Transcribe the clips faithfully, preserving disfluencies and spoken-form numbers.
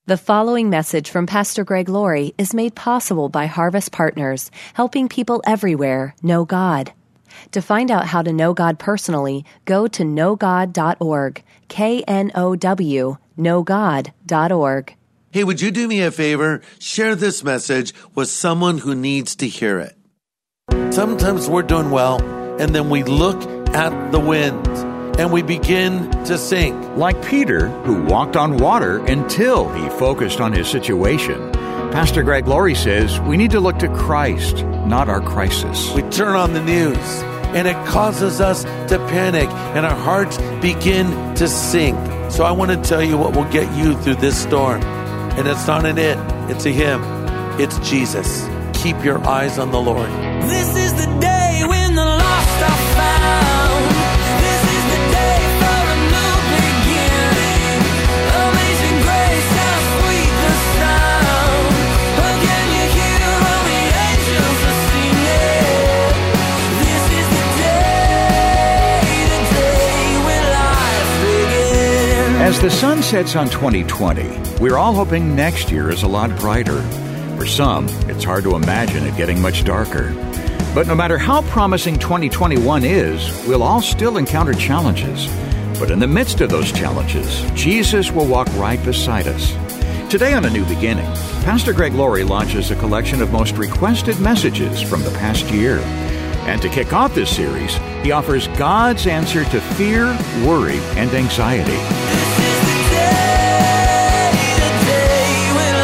The following message from Pastor Greg Laurie is made possible by Harvest Partners, helping people everywhere know God. To find out how to know God personally, go to know god dot org, K N O W, know god dot org. Hey, would you do me a favor? Share this message with someone who needs to hear it. Sometimes we're doing well, and then we look at the wind, and we begin to sink. Like Peter, who walked on water until he focused on his situation. Pastor Greg Laurie says we need to look to Christ, not our crisis. We turn on the news, and it causes us to panic, and our hearts begin to sink. So I want to tell you what will get you through this storm. And it's not an it, it's a him. It's Jesus. Keep your eyes on the Lord. This is the day when the lost are found. This is the day for a new beginning. Amazing grace, how sweet the sound. Again you hear all the angels are singing. This is the day, the day when life begins. As the sun sets on twenty twenty, we're all hoping next year is a lot brighter. For some, it's hard to imagine it getting much darker. But no matter how promising twenty twenty-one is, we'll all still encounter challenges. But in the midst of those challenges, Jesus will walk right beside us. Today on A New Beginning, Pastor Greg Laurie launches a collection of most requested messages from the past year. And to kick off this series, he offers God's answer to fear, worry, and anxiety. This is the day, the day when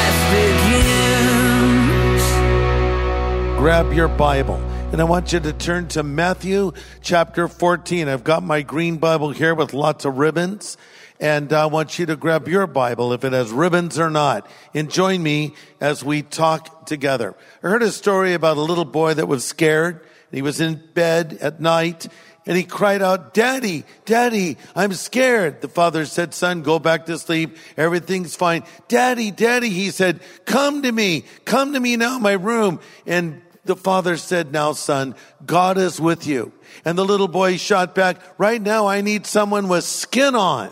life begins. Grab your Bible, and I want you to turn to Matthew chapter fourteen. I've got my green Bible here with lots of ribbons, and I want you to grab your Bible if it has ribbons or not, and join me as we talk together. I heard a story about a little boy that was scared. He was in bed at night, and he cried out, "Daddy, Daddy, I'm scared." The father said, "Son, go back to sleep. Everything's fine." "Daddy, Daddy," he said, "come to me. Come to me now in my room." And the father said, "Now, son, God is with you." And the little boy shot back, "Right now, I need someone with skin on."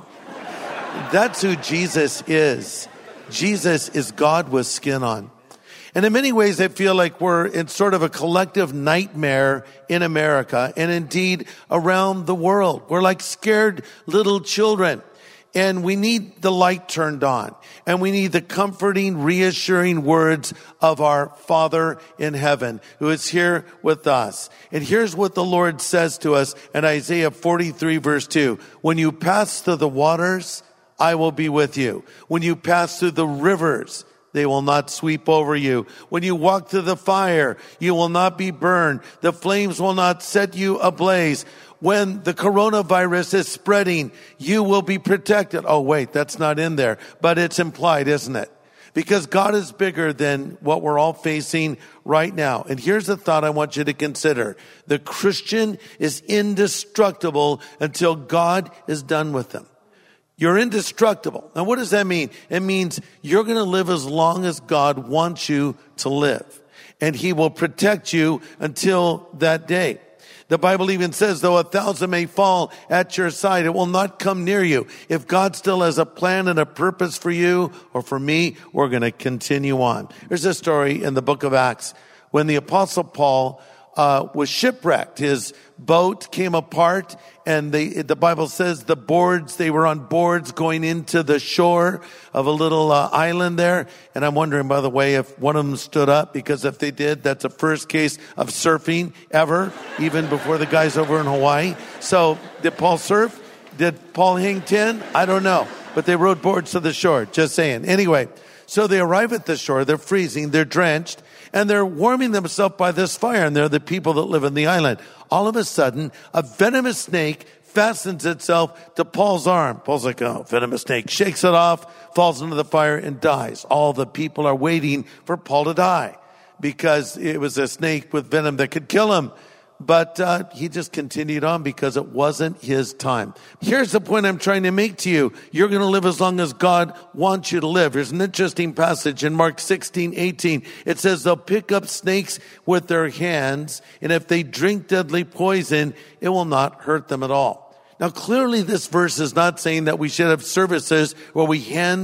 That's who Jesus is. Jesus is God with skin on. And in many ways, I feel like we're in sort of a collective nightmare in America and indeed around the world. We're like scared little children, and we need the light turned on, and we need the comforting, reassuring words of our Father in heaven who is here with us. And here's what the Lord says to us in Isaiah forty-three verse two. "When you pass through the waters, I will be with you. When you pass through the rivers, they will not sweep over you. When you walk through the fire, you will not be burned. The flames will not set you ablaze. When the coronavirus is spreading, you will be protected." Oh, wait, that's not in there, but it's implied, isn't it? Because God is bigger than what we're all facing right now. And here's a thought I want you to consider. The Christian is indestructible until God is done with them. You're indestructible. Now, what does that mean? It means you're going to live as long as God wants you to live. And he will protect you until that day. The Bible even says, though a thousand may fall at your side, it will not come near you. If God still has a plan and a purpose for you or for me, we're going to continue on. There's a story in the book of Acts when the Apostle Paul uh, was shipwrecked. His boat came apart, and they, the Bible says the boards, they were on boards going into the shore of a little uh, island there. And I'm wondering, by the way, if one of them stood up, because if they did, that's the first case of surfing ever, even before the guys over in Hawaii. So did Paul surf? Did Paul hang ten? I don't know. But they rode boards to the shore, just saying. Anyway, so they arrive at the shore, they're freezing, they're drenched, and they're warming themselves by this fire, and they're the people that live in the island. All of a sudden, a venomous snake fastens itself to Paul's arm. Paul's like, "Oh, venomous snake," shakes it off, falls into the fire, and dies. All the people are waiting for Paul to die because it was a snake with venom that could kill him. But uh, he just continued on because it wasn't his time. Here's the point I'm trying to make to you. You're going to live as long as God wants you to live. There's an interesting passage in Mark sixteen eighteen. It says they'll pick up snakes with their hands, and if they drink deadly poison, it will not hurt them at all. Now, clearly this verse is not saying that we should have services where we hand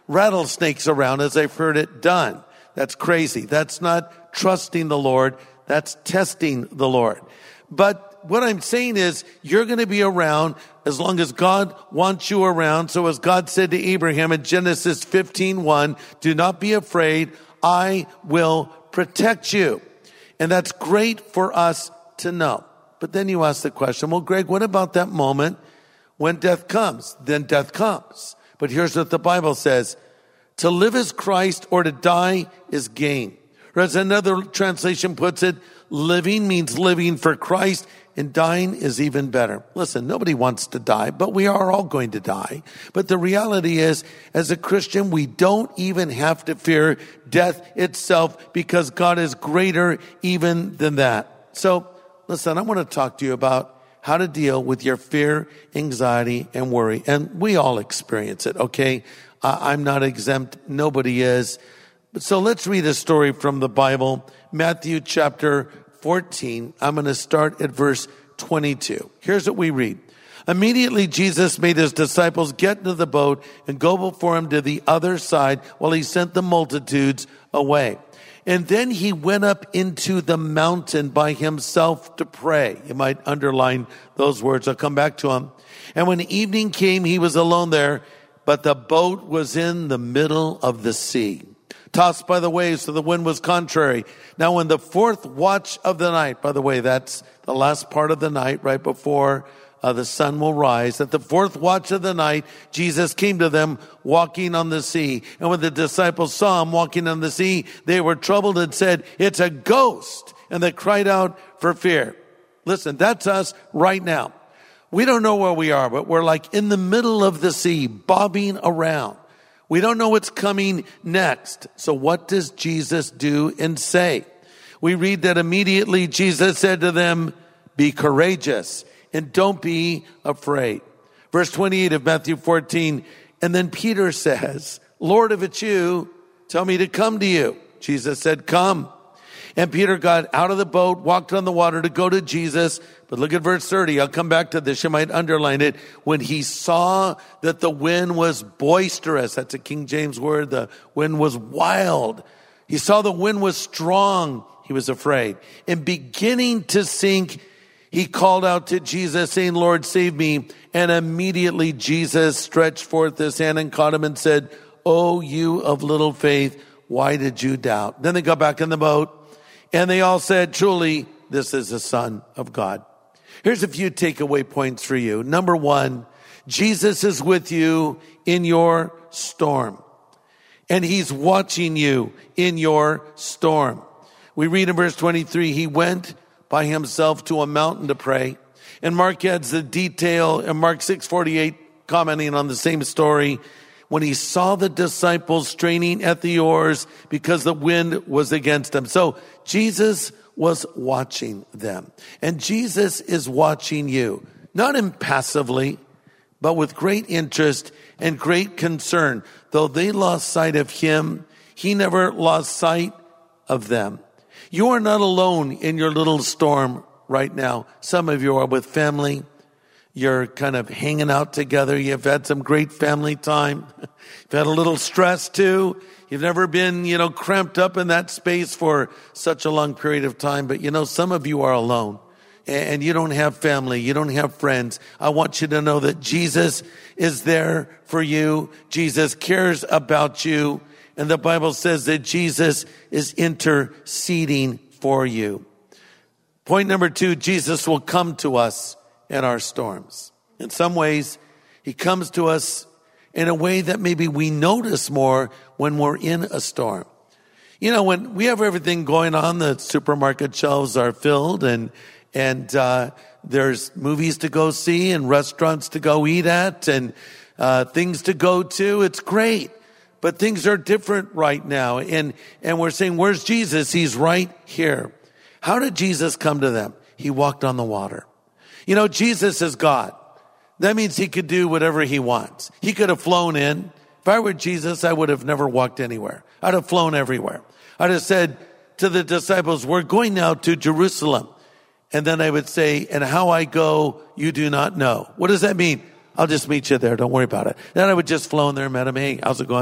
rattlesnakes around as I've heard it done. That's crazy. That's not trusting the Lord. That's testing the Lord. But what I'm saying is you're going to be around as long as God wants you around. So as God said to Abraham in Genesis fifteen one, do not be afraid. I will protect you. And that's great for us to know. But then you ask the question, well, Greg, what about that moment when death comes? Then death comes. But here's what the Bible says. To live is Christ, or to die is gain. Or as another translation puts it, living means living for Christ, and dying is even better. Listen, nobody wants to die, but we are all going to die. But the reality is, as a Christian, we don't even have to fear death itself because God is greater even than that. So, listen, I want to talk to you about how to deal with your fear, anxiety, and worry. And we all experience it, okay? Uh, I'm not exempt. Nobody is. So let's read a story from the Bible, Matthew chapter fourteen. I'm going to start at verse twenty-two. Here's what we read. Immediately Jesus made his disciples get into the boat and go before him to the other side while he sent the multitudes away. And then he went up into the mountain by himself to pray. You might underline those words. I'll come back to them. And when evening came, he was alone there, but the boat was in the middle of the sea, tossed by the waves, so the wind was contrary. Now when the fourth watch of the night, by the way, that's the last part of the night, right before uh, the sun will rise. At the fourth watch of the night, Jesus came to them walking on the sea. And when the disciples saw him walking on the sea, they were troubled and said, it's a ghost. And they cried out for fear. Listen, that's us right now. We don't know where we are, but we're like in the middle of the sea, bobbing around. We don't know what's coming next. So what does Jesus do and say? We read that immediately Jesus said to them, be courageous and don't be afraid. Verse twenty-eight of Matthew fourteen. And then Peter says, Lord, if it's you, tell me to come to you. Jesus said, come. And Peter got out of the boat, walked on the water to go to Jesus. But look at verse thirty. I'll come back to this. You might underline it. When he saw that the wind was boisterous, that's a King James word. The wind was wild. He saw the wind was strong. He was afraid. And beginning to sink, he called out to Jesus, saying, Lord, save me. And immediately Jesus stretched forth his hand and caught him and said, oh, you of little faith, why did you doubt? Then they got back in the boat. And they all said, truly, this is the Son of God. Here's a few takeaway points for you. Number one, Jesus is with you in your storm. And he's watching you in your storm. We read in verse twenty-three, he went by himself to a mountain to pray. And Mark adds the detail in Mark six forty-eight, commenting on the same story. When he saw the disciples straining at the oars because the wind was against them. So Jesus was watching them. And Jesus is watching you, not impassively, but with great interest and great concern. Though they lost sight of him, he never lost sight of them. You are not alone in your little storm right now. Some of you are with family. You're kind of hanging out together. You've had some great family time. You've had a little stress too. You've never been, you know, cramped up in that space for such a long period of time. But you know, some of you are alone and you don't have family. You don't have friends. I want you to know that Jesus is there for you. Jesus cares about you. And the Bible says that Jesus is interceding for you. Point number two, Jesus will come to us in our storms. In some ways, he comes to us in a way that maybe we notice more when we're in a storm. You know, when we have everything going on, the supermarket shelves are filled and and uh there's movies to go see and restaurants to go eat at and uh things to go to. It's great. But things are different right now. And and we're saying, where's Jesus? He's right here. How did Jesus come to them? He walked on the water. You know, Jesus is God. That means he could do whatever he wants. He could have flown in. If I were Jesus, I would have never walked anywhere. I'd have flown everywhere. I'd have said to the disciples, we're going now to Jerusalem. And then I would say, and how I go, you do not know. What does that mean? I'll just meet you there. Don't worry about it. Then I would just flown there and met him. Hey, how's it going?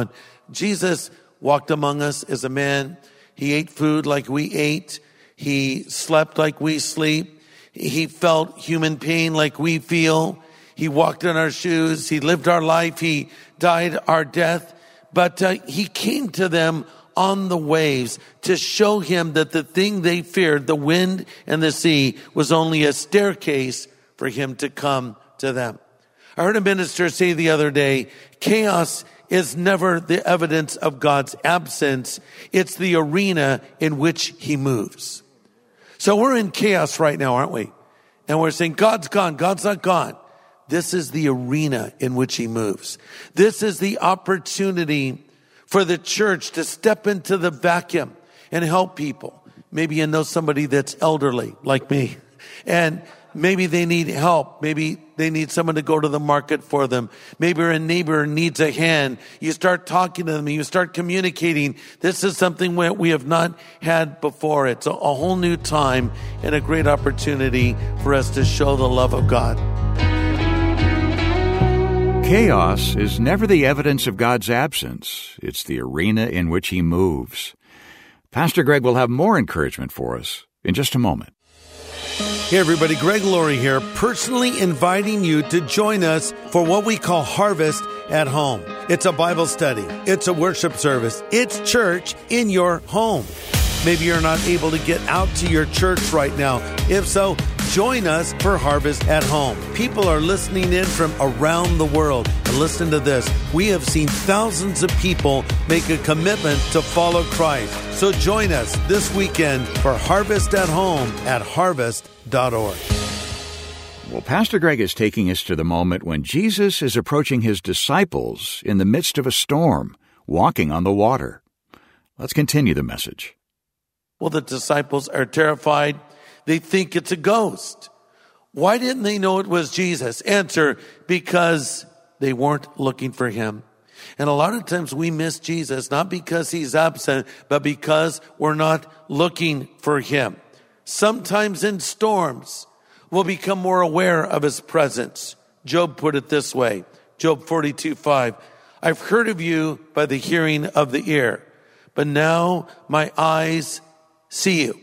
Jesus walked among us as a man. He ate food like we ate. He slept like we sleep. He felt human pain like we feel. He walked in our shoes. He lived our life. He died our death. But uh, he came to them on the waves to show him that the thing they feared, the wind and the sea, was only a staircase for him to come to them. I heard a minister say the other day, chaos is never the evidence of God's absence. It's the arena in which he moves. So we're in chaos right now, aren't we? And we're saying, God's gone. God's not gone. This is the arena in which he moves. This is the opportunity for the church to step into the vacuum and help people. Maybe you know somebody that's elderly, like me, and maybe they need help. Maybe they need someone to go to the market for them. Maybe a neighbor needs a hand. You start talking to them and you start communicating. This is something we have not had before. It's a whole new time and a great opportunity for us to show the love of God. Chaos is never the evidence of God's absence. It's the arena in which he moves. Pastor Greg will have more encouragement for us in just a moment. Hey everybody, Greg Laurie here, personally inviting you to join us for what we call Harvest at Home. It's a Bible study. It's a worship service. It's church in your home. Maybe you're not able to get out to your church right now. If so, join us for Harvest at Home. People are listening in from around the world. And listen to this. We have seen thousands of people make a commitment to follow Christ. So join us this weekend for Harvest at Home at harvest dot org. Well, Pastor Greg is taking us to the moment when Jesus is approaching his disciples in the midst of a storm, walking on the water. Let's continue the message. Well, the disciples are terrified. They think it's a ghost. Why didn't they know it was Jesus? Answer, because they weren't looking for him. And a lot of times we miss Jesus, not because he's absent, but because we're not looking for him. Sometimes in storms, we'll become more aware of his presence. Job put it this way, Job forty-two five, I've heard of you by the hearing of the ear, but now my eyes see you.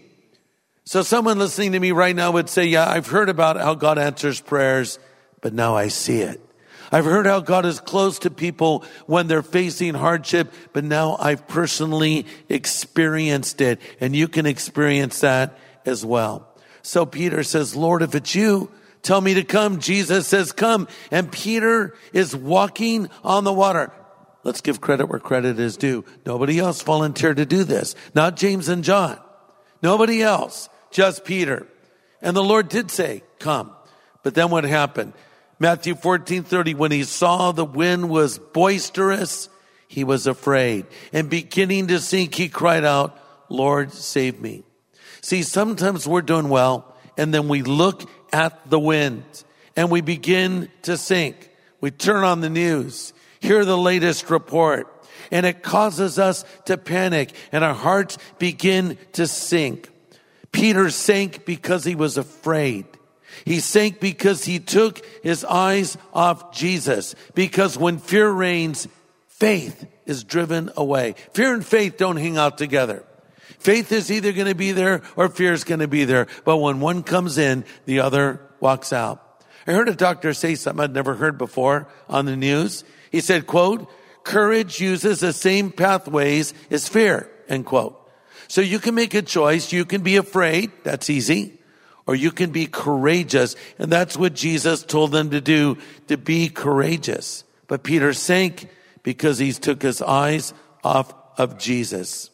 So someone listening to me right now would say, yeah, I've heard about how God answers prayers, but now I see it. I've heard how God is close to people when they're facing hardship, but now I've personally experienced it, and you can experience that as well. So Peter says, Lord, if it's you, tell me to come. Jesus says, come. And Peter is walking on the water. Let's give credit where credit is due. Nobody else volunteered to do this. Not James and John. Nobody else. Just Peter. And the Lord did say, come. But then what happened? Matthew fourteen thirty, when he saw the wind was boisterous, he was afraid. And beginning to sink, he cried out, Lord, save me. See, sometimes we're doing well, and then we look at the wind, and we begin to sink. We turn on the news, hear the latest report, and it causes us to panic, and our hearts begin to sink. Peter sank because he was afraid. He sank because he took his eyes off Jesus. Because when fear reigns, faith is driven away. Fear and faith don't hang out together. Faith is either going to be there or fear is going to be there. But when one comes in, the other walks out. I heard a doctor say something I'd never heard before on the news. He said, quote, courage uses the same pathways as fear, end quote. So you can make a choice. You can be afraid. That's easy. Or you can be courageous. And that's what Jesus told them to do, to be courageous. But Peter sank because he took his eyes off of Jesus.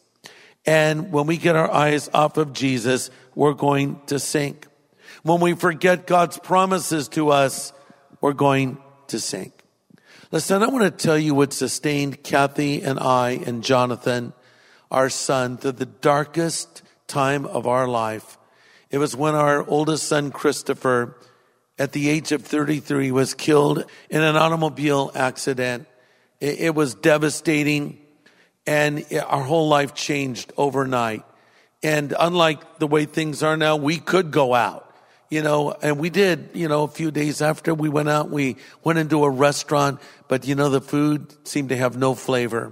And when we get our eyes off of Jesus, we're going to sink. When we forget God's promises to us, we're going to sink. Listen, I want to tell you what sustained Kathy and I and Jonathan, our son, through the darkest time of our life. It was when our oldest son, Christopher, at the age of thirty-three, was killed in an automobile accident. It, it was devastating, and it, our whole life changed overnight. And unlike the way things are now, we could go out, you know, and we did, you know, a few days after we went out, we went into a restaurant, but, you know, the food seemed to have no flavor.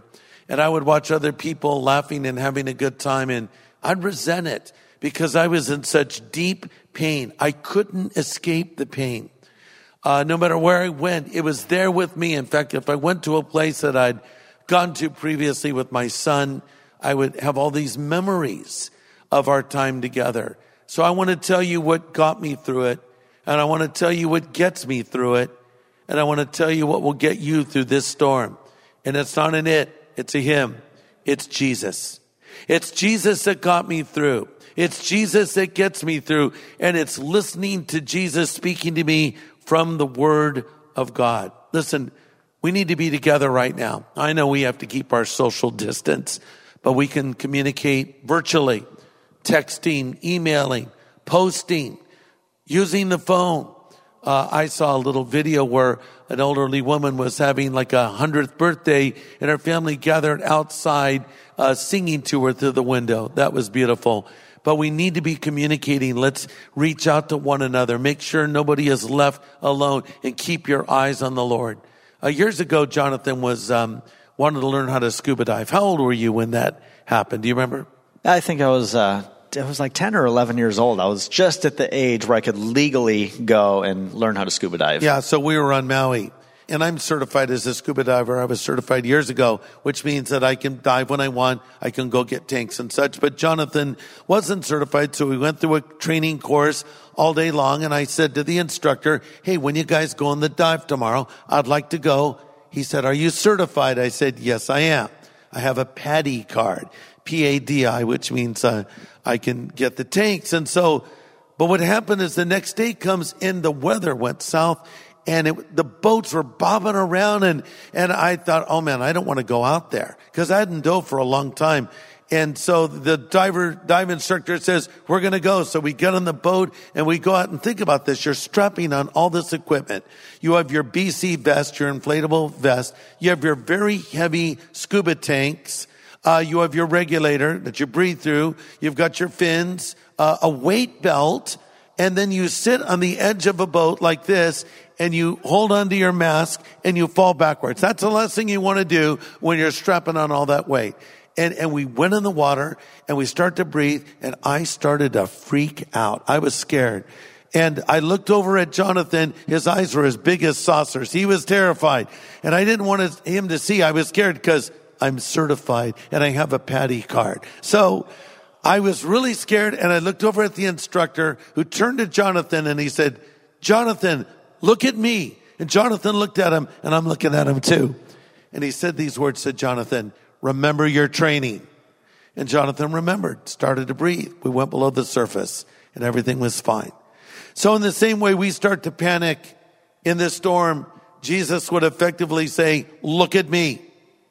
and I would watch other people laughing and having a good time, and I'd resent it because I was in such deep pain. I couldn't escape the pain. Uh, no matter where I went, it was there with me. In fact, if I went to a place that I'd gone to previously with my son, I would have all these memories of our time together. So I want to tell you what got me through it, and I want to tell you what gets me through it, and I want to tell you what will get you through this storm. And it's not an it, it's a him. It's Jesus. It's Jesus that got me through. It's Jesus that gets me through, and it's listening to Jesus speaking to me from the Word of God. Listen, we need to be together right now. I know we have to keep our social distance, but we can communicate virtually, texting, emailing, posting, using the phone. Uh, I saw a little video where an elderly woman was having like a hundredth birthday, and her family gathered outside uh, singing to her through the window. That was beautiful. But we need to be communicating. Let's reach out to one another. Make sure nobody is left alone, and keep your eyes on the Lord. Uh, years ago, Jonathan was um, wanted to learn how to scuba dive. How old were you when that happened? Do you remember? I think I was uh, I was like ten or eleven years old. I was just at the age where I could legally go and learn how to scuba dive. Yeah, so we were on Maui. And I'm certified as a scuba diver. I was certified years ago, which means that I can dive when I want. I can go get tanks and such. But Jonathan wasn't certified, so we went through a training course all day long. And I said to the instructor, hey, when you guys go on the dive tomorrow, I'd like to go. He said, are you certified? I said, yes, I am. I have a PADI card, P A D I, which means uh, I can get the tanks. And so, but what happened is the next day comes in, the weather went south. And it, the boats were bobbing around, and, and I thought, oh man, I don't want to go out there because I hadn't dove for a long time. And so the diver, dive instructor says, we're going to go. So we get on the boat and we go out, and think about this. You're strapping on all this equipment. You have your B C vest, your inflatable vest. You have your very heavy scuba tanks. Uh, you have your regulator that you breathe through. You've got your fins, uh, a weight belt. And then you sit on the edge of a boat like this, and you hold onto your mask and you fall backwards. That's the last thing you want to do when you're strapping on all that weight. And, and we went in the water and we start to breathe, and I started to freak out. I was scared. And I looked over at Jonathan. His eyes were as big as saucers. He was terrified. And I didn't want him to see. I was scared because I'm certified and I have a PADI card. So I was really scared, and I looked over at the instructor, who turned to Jonathan and he said, Jonathan, look at me. And Jonathan looked at him, and I'm looking at him too. And he said these words to Jonathan, remember your training. And Jonathan remembered, started to breathe. We went below the surface and everything was fine. So in the same way we start to panic in this storm, Jesus would effectively say, look at me.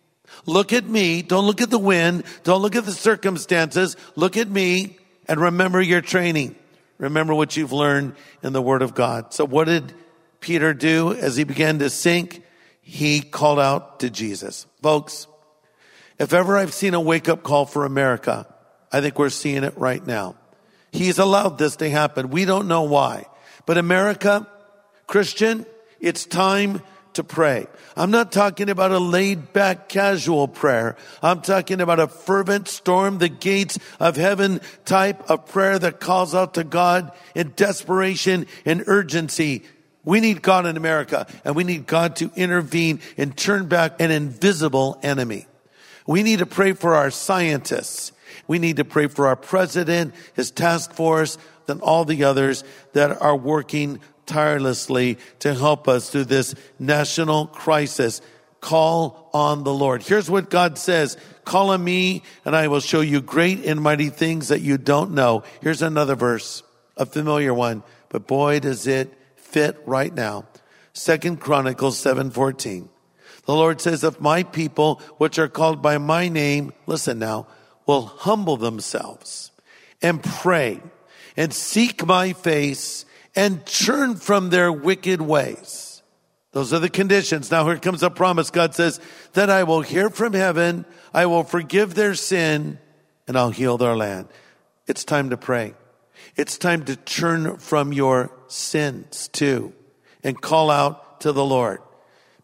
Look at me. Don't look at the wind. Don't look at the circumstances. Look at me and remember your training. Remember what you've learned in the Word of God. So what did Peter do as he began to sink? He called out to Jesus. Folks, if ever I've seen a wake-up call for America, I think we're seeing it right now. He's allowed this to happen. We don't know why. But America, Christian, it's time to pray. I'm not talking about a laid-back, casual prayer. I'm talking about a fervent, storm the gates of heaven type of prayer that calls out to God in desperation and urgency. We need God in America, and we need God to intervene and turn back an invisible enemy. We need to pray for our scientists. We need to pray for our president, his task force, and all the others that are working tirelessly to help us through this national crisis. Call on the Lord. Here's what God says. Call on me, and I will show you great and mighty things that you don't know. Here's another verse, a familiar one, but boy, does it fit right now. Second Chronicles seven fourteen. The Lord says, if my people, which are called by my name, listen now, will humble themselves and pray and seek my face and turn from their wicked ways. Those are the conditions. Now here comes a promise. God says, then I will hear from heaven, I will forgive their sin, and I'll heal their land. It's time to pray. It's time to turn from your sins too and call out to the Lord.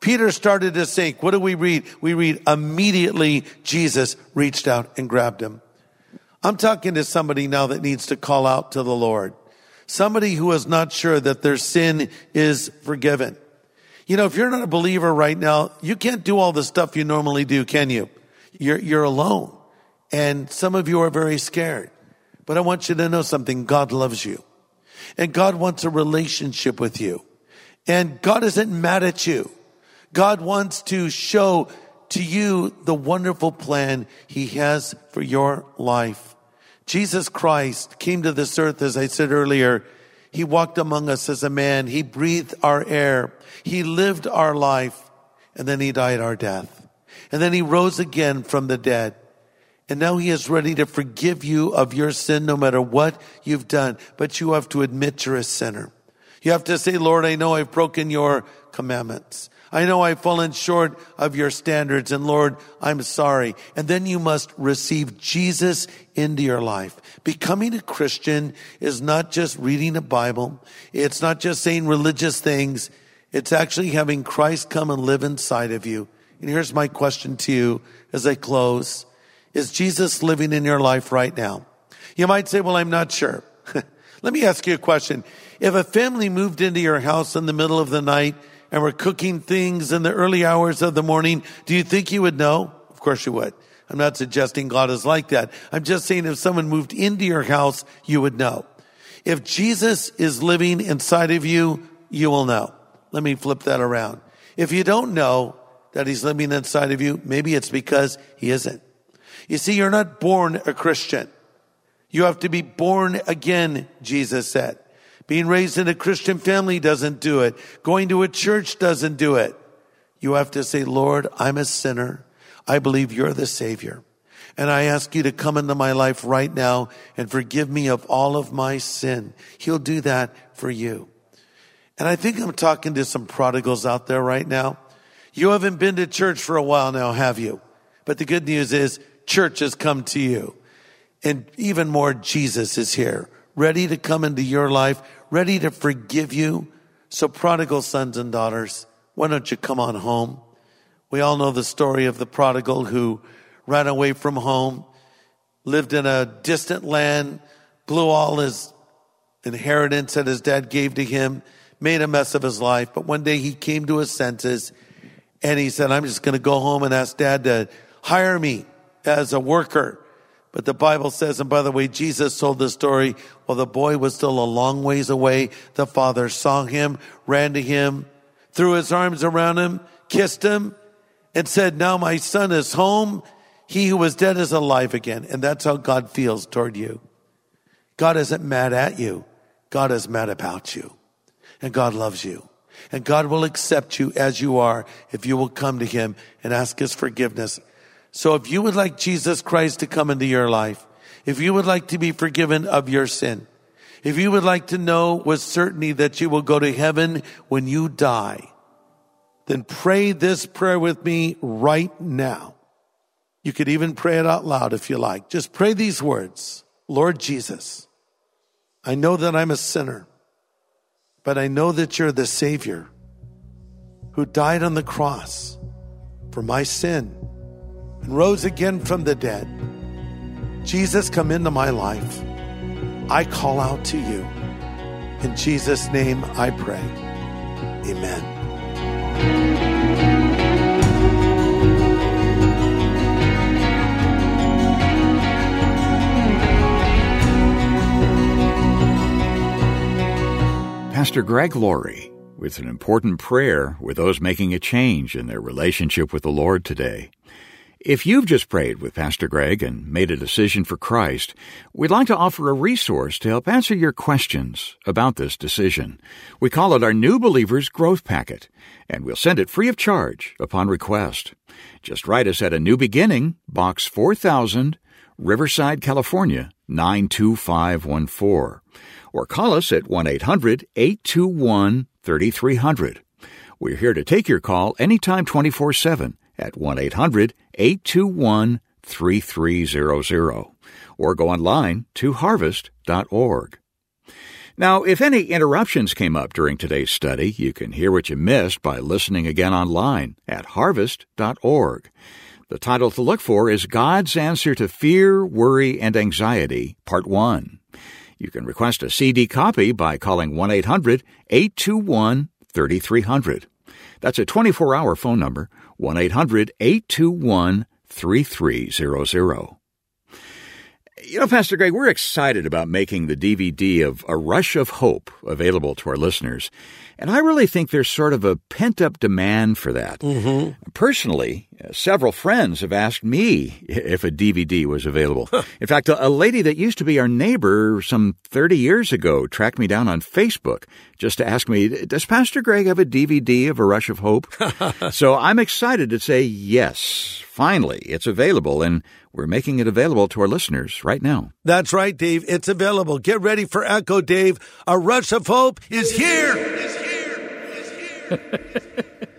Peter started to sink. What do we read? We read, immediately Jesus reached out and grabbed him. I'm talking to somebody now that needs to call out to the Lord. Somebody who is not sure that their sin is forgiven. You know, if you're not a believer right now, you can't do all the stuff you normally do, can you? You're, you're alone. And some of you are very scared. But I want you to know something. God loves you. And God wants a relationship with you. And God isn't mad at you. God wants to show to you the wonderful plan He has for your life. Jesus Christ came to this earth, as I said earlier. He walked among us as a man. He breathed our air. He lived our life. And then He died our death. And then He rose again from the dead. And now He is ready to forgive you of your sin no matter what you've done. But you have to admit you're a sinner. You have to say, Lord, I know I've broken your commandments. I know I've fallen short of your standards, and Lord, I'm sorry. And then you must receive Jesus into your life. Becoming a Christian is not just reading a Bible. It's not just saying religious things. It's actually having Christ come and live inside of you. And here's my question to you as I close. Is Jesus living in your life right now? You might say, well, I'm not sure. Let me ask you a question. If a family moved into your house in the middle of the night and were cooking things in the early hours of the morning, do you think you would know? Of course you would. I'm not suggesting God is like that. I'm just saying if someone moved into your house, you would know. If Jesus is living inside of you, you will know. Let me flip that around. If you don't know that He's living inside of you, maybe it's because He isn't. You see, you're not born a Christian. You have to be born again, Jesus said. Being raised in a Christian family doesn't do it. Going to a church doesn't do it. You have to say, Lord, I'm a sinner. I believe you're the Savior. And I ask you to come into my life right now and forgive me of all of my sin. He'll do that for you. And I think I'm talking to some prodigals out there right now. You haven't been to church for a while now, have you? But the good news is church has come to you. And even more, Jesus is here, ready to come into your life, ready to forgive you. So prodigal sons and daughters, why don't you come on home? We all know the story of the prodigal who ran away from home, lived in a distant land, blew all his inheritance that his dad gave to him, made a mess of his life. But one day he came to his senses and he said, I'm just going to go home and ask Dad to hire me as a worker. But the Bible says, and by the way, Jesus told the story, while the boy was still a long ways away, the father saw him, ran to him, threw his arms around him, kissed him, and said, now my son is home. He who was dead is alive again. And that's how God feels toward you. God isn't mad at you. God is mad about you. And God loves you. And God will accept you as you are if you will come to Him and ask His forgiveness. So if you would like Jesus Christ to come into your life, if you would like to be forgiven of your sin, if you would like to know with certainty that you will go to heaven when you die, then pray this prayer with me right now. You could even pray it out loud if you like. Just pray these words. Lord Jesus, I know that I'm a sinner, but I know that you're the Savior who died on the cross for my sin and rose again from the dead. Jesus, come into my life. I call out to you. In Jesus' name I pray. Amen. Pastor Greg Laurie with an important prayer with those making a change in their relationship with the Lord today. If you've just prayed with Pastor Greg and made a decision for Christ, we'd like to offer a resource to help answer your questions about this decision. We call it our New Believers Growth Packet, and we'll send it free of charge upon request. Just write us at A New Beginning, Box four thousand, Riverside, California, nine two five one four. Or call us at one eight hundred, eight two one, three three zero zero. We're here to take your call anytime twenty-four seven at one eight hundred, eight two one, three three zero zero. Or go online to harvest dot org. Now, if any interruptions came up during today's study, you can hear what you missed by listening again online at harvest dot org. The title to look for is God's Answer to Fear, Worry, and Anxiety, Part one. You can request a C D copy by calling one eight hundred eight two one three three zero zero. That's a twenty-four hour phone number, one eight hundred eight two one three three zero zero. You know, Pastor Greg, we're excited about making the D V D of A Rush of Hope available to our listeners. And I really think there's sort of a pent-up demand for that. Mm-hmm. Personally, several friends have asked me if a D V D was available. In fact, a lady that used to be our neighbor some thirty years ago tracked me down on Facebook just to ask me, does Pastor Greg have a D V D of A Rush of Hope? So I'm excited to say yes. Finally, it's available, and we're making it available to our listeners right now. That's right, Dave. It's available. Get ready for Echo, Dave. A Rush of Hope is here. Is here. Is here.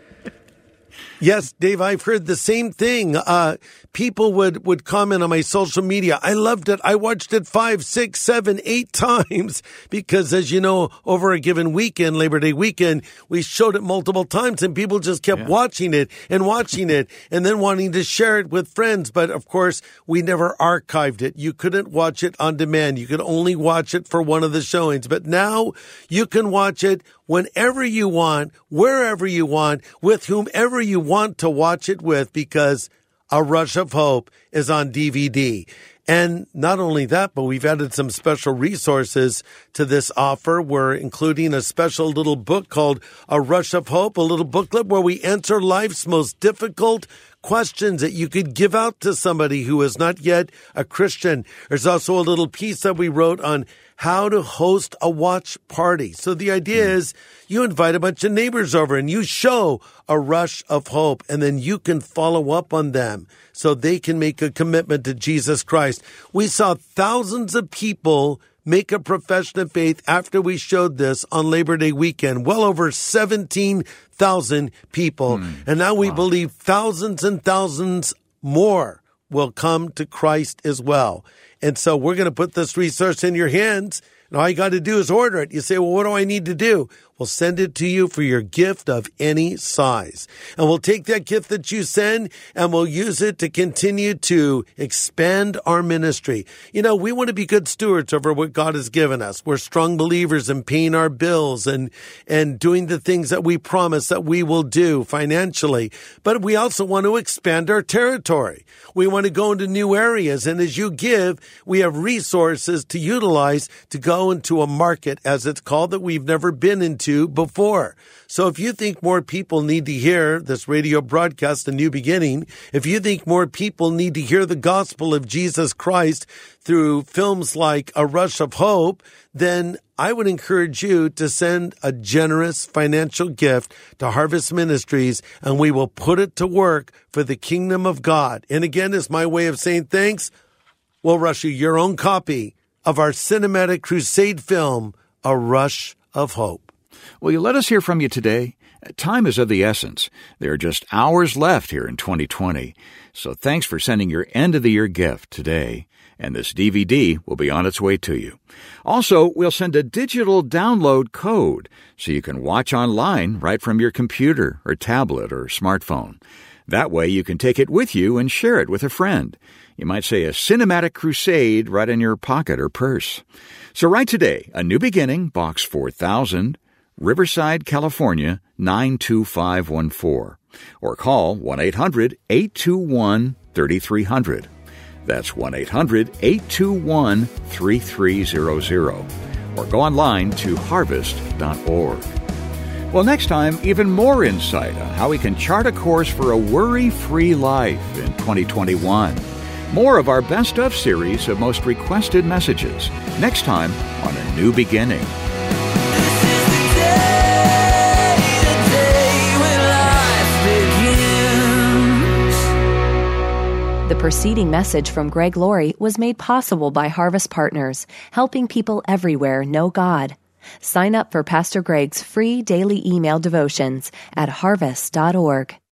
Yes, Dave, I've heard the same thing. Uh, people would, would comment on my social media. I loved it. I watched it five, six, seven, eight times because, as you know, over a given weekend, Labor Day weekend, we showed it multiple times and people just kept yeah. watching it and watching it and then wanting to share it with friends. But, of course, we never archived it. You couldn't watch it on demand. You could only watch it for one of the showings. But now you can watch it whenever you want, wherever you want, with whomever you want to watch it with, because A Rush of Hope is on D V D. And not only that, but we've added some special resources to this offer. We're including a special little book called A Rush of Hope, a little booklet where we answer life's most difficult questions that you could give out to somebody who is not yet a Christian. There's also a little piece that we wrote on how to host a watch party. So the idea mm. is you invite a bunch of neighbors over and you show A Rush of Hope, and then you can follow up on them so they can make a commitment to Jesus Christ. We saw thousands of people make a profession of faith after we showed this on Labor Day weekend, well over seventeen thousand people. Mm. And now we wow. believe thousands and thousands more will come to Christ as well. And so we're going to put this resource in your hands. And all you got to do is order it. You say, well, what do I need to do? We'll send it to you for your gift of any size. And we'll take that gift that you send and we'll use it to continue to expand our ministry. You know, we want to be good stewards over what God has given us. We're strong believers in paying our bills and, and doing the things that we promise that we will do financially. But we also want to expand our territory. We want to go into new areas. And as you give, we have resources to utilize to go into a market, as it's called, that we've never been into before. So if you think more people need to hear this radio broadcast, A New Beginning, if you think more people need to hear the gospel of Jesus Christ through films like A Rush of Hope, then I would encourage you to send a generous financial gift to Harvest Ministries, and we will put it to work for the kingdom of God. And again, as my way of saying thanks, we'll rush you your own copy of our cinematic crusade film, A Rush of Hope. Will you let us hear from you today? Time is of the essence. There are just hours left here in twenty twenty. So thanks for sending your end-of-the-year gift today. And this D V D will be on its way to you. Also, we'll send a digital download code so you can watch online right from your computer or tablet or smartphone. That way you can take it with you and share it with a friend. You might say a cinematic crusade right in your pocket or purse. So write today, A New Beginning, Box four thousand, Riverside, California, nine two five one four. Or call one eight hundred eight two one three three zero zero. That's one eight hundred eight two one three three zero zero. Or go online to harvest dot org. Well, next time, even more insight on how we can chart a course for a worry-free life in twenty twenty-one. More of our Best Of series of most requested messages. Next time on A New Beginning. The preceding message from Greg Laurie was made possible by Harvest Partners, helping people everywhere know God. Sign up for Pastor Greg's free daily email devotions at harvest dot org.